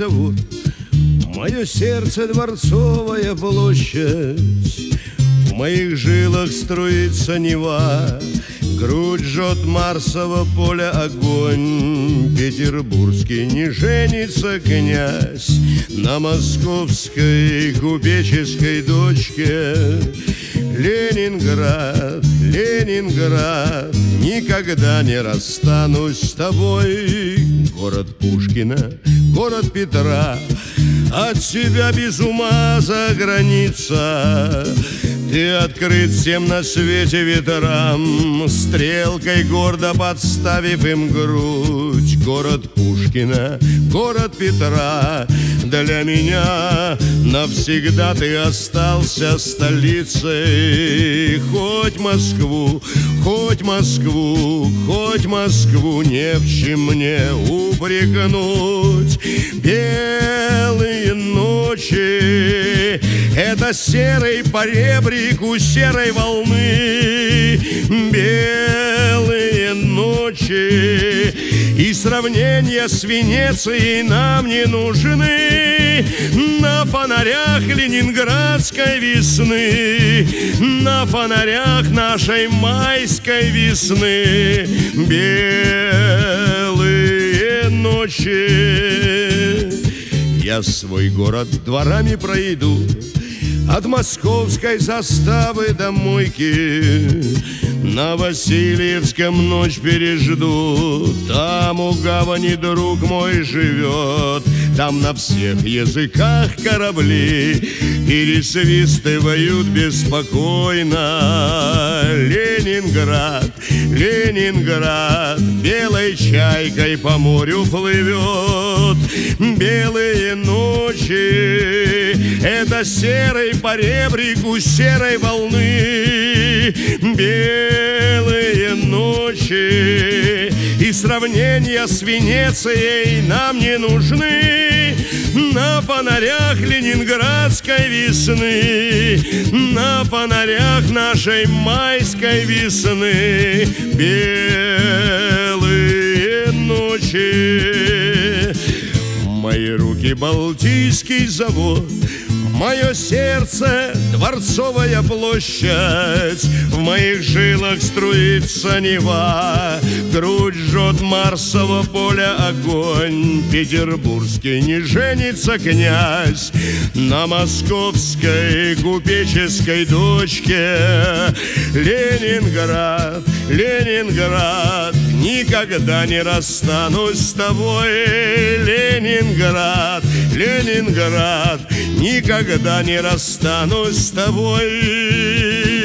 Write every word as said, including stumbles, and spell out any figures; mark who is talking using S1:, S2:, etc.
S1: завод. Мое сердце дворцовая площадь, в моих жилах струится Нева, грудь жжет Марсово поле огонь. Петербургский не женится князь на московской купеческой дочке. Ленинград, Ленинград, никогда не расстанусь с тобой. Город Пушкина, город Петра, от тебя без ума за граница. Ты открыт всем на свете ветрам, стрелкой гордо подставив им грудь. Город Пушкина, город Петра, для меня навсегда ты остался столицей. Хоть Москву, хоть Москву, хоть Москву не в чем мне упрекнуть. Белые ночи — это серый поребрик у серой волны. Белые ночи и сравнения с Венецией нам не нужны. На фонарях ленинградской весны, на фонарях нашей майской весны. Белые ночи. Я свой город дворами пройду, от московской заставы до мойки. На Васильевском ночь пережду, там у гавани друг мой живет. Там на всех языках корабли пересвистывают беспокойно. Ленинград, Ленинград, белой чайкой по морю плывет. Белые ночи — это серый поребрик у серой волны. Белые ночи и сравнения с Венецией нам не нужны. На фонарях ленинградской весны, на фонарях нашей майской весны. Белые ночи. Мои руки Балтийский завод, мое сердце дворцовая площадь, в моих жилах струится Нева, грудь жжет Марсово поле огонь. Петербургский не женится князь на московской купеческой дочке. Ленинград, Ленинград, никогда не расстанусь с тобой. Ленинград, Ленинград, никогда не расстанусь с тобой.